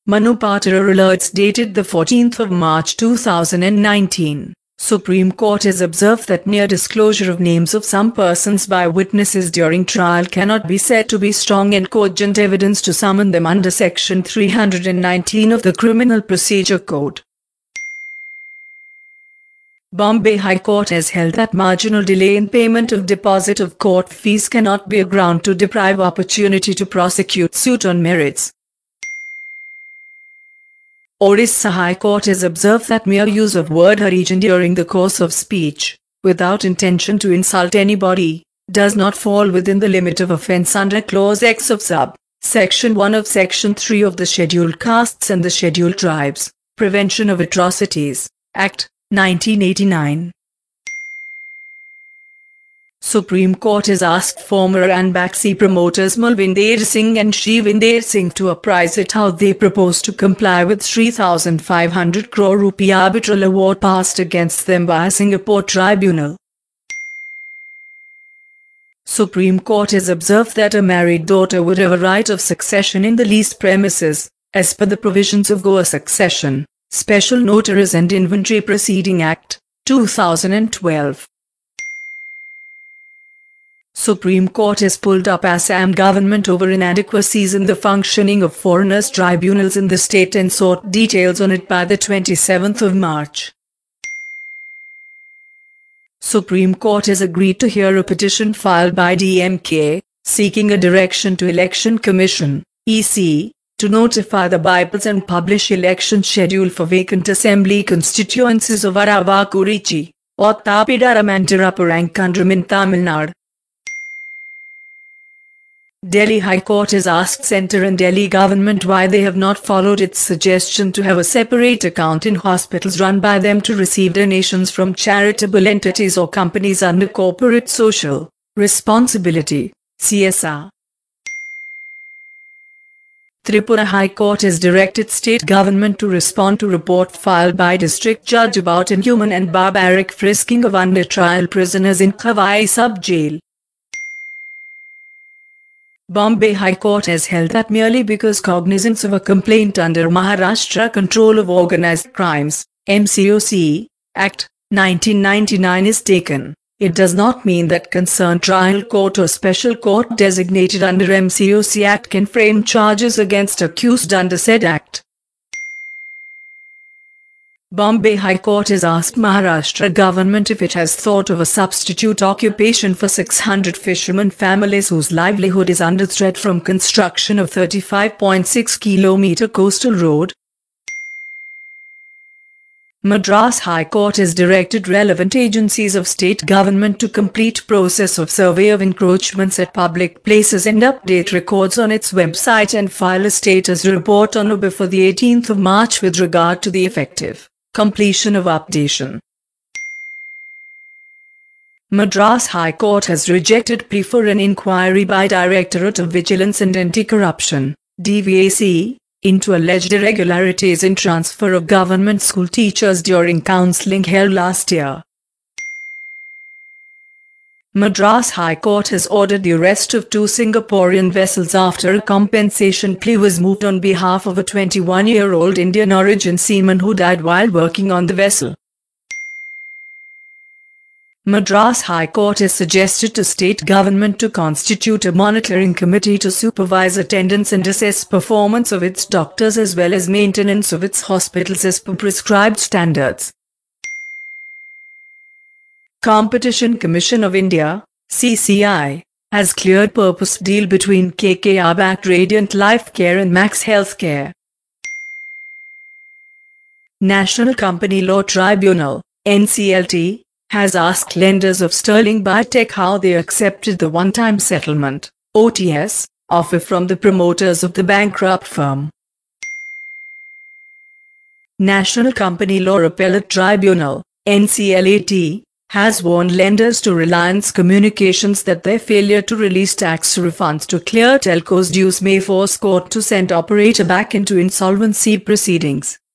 Manu Patra alerts dated the 14th of March 2019. Supreme Court has observed that mere disclosure of names of some persons by witnesses during trial cannot be said to be strong and cogent evidence to summon them under Section 319 of the Criminal Procedure Code. Bombay High Court has held that marginal delay in payment of deposit of court fees cannot be a ground to deprive opportunity to prosecute suit on merits. Orissa High Court has observed that mere use of word Harijan during the course of speech, without intention to insult anybody, does not fall within the limit of offence under Clause X of Section 1 of Section 3 of the Scheduled Castes and the Scheduled Tribes, Prevention of Atrocities, Act, 1989. Supreme Court has asked former Ranbaxy promoters Malvinder Singh and Shivinder Singh to apprise it how they propose to comply with 3,500 crore rupee arbitral award passed against them by a Singapore tribunal. Supreme Court has observed that a married daughter would have a right of succession in the leased premises, as per the provisions of Goa Succession, Special Notaries and Inventory Proceeding Act, 2012. Supreme Court has pulled up Assam government over inadequacies in the functioning of foreigners' tribunals in the state and sought details on it by the 27th of March. Supreme Court has agreed to hear a petition filed by DMK, seeking a direction to Election Commission, EC, to notify the Bibles and publish election schedule for vacant assembly constituencies of Aravakurichi, Ottapidaram and Tiruppurankunram in Tamil Nadu. Delhi High Court has asked Centre and Delhi government why they have not followed its suggestion to have a separate account in hospitals run by them to receive donations from charitable entities or companies under Corporate Social Responsibility (CSR). Tripura High Court has directed state government to respond to report filed by district judge about inhuman and barbaric frisking of under-trial prisoners in Khawai Sub-Jail. Bombay High Court has held that merely because cognizance of a complaint under Maharashtra Control of Organised Crimes, MCOC, Act, 1999 is taken, it does not mean that concerned trial court or special court designated under MCOC Act can frame charges against accused under said Act. Bombay High Court has asked Maharashtra government if it has thought of a substitute occupation for 600 fishermen families whose livelihood is under threat from construction of 35.6 km coastal road. Madras High Court has directed relevant agencies of state government to complete process of survey of encroachments at public places and update records on its website and file a status report on or before the 18th of March with regard to the effective completion of updation. Madras High Court has rejected plea for an inquiry by Directorate of Vigilance and Anti-Corruption, DVAC, into alleged irregularities in transfer of government school teachers during counselling held last year. Madras High Court has ordered the arrest of 2 Singaporean vessels after a compensation plea was moved on behalf of a 21-year-old Indian origin seaman who died while working on the vessel. Madras High Court has suggested to state government to constitute a monitoring committee to supervise attendance and assess performance of its doctors as well as maintenance of its hospitals as per prescribed standards. Competition Commission of India, CCI, has cleared purpose deal between KKR-backed Radiant Life Care and Max Healthcare. National Company Law Tribunal, NCLT, has asked lenders of Sterling Biotech how they accepted the one-time settlement, OTS, offer from the promoters of the bankrupt firm. National Company Law Appellate Tribunal, NCLAT, has warned lenders to Reliance Communications that their failure to release tax refunds to clear telcos dues may force court to send operator back into insolvency proceedings.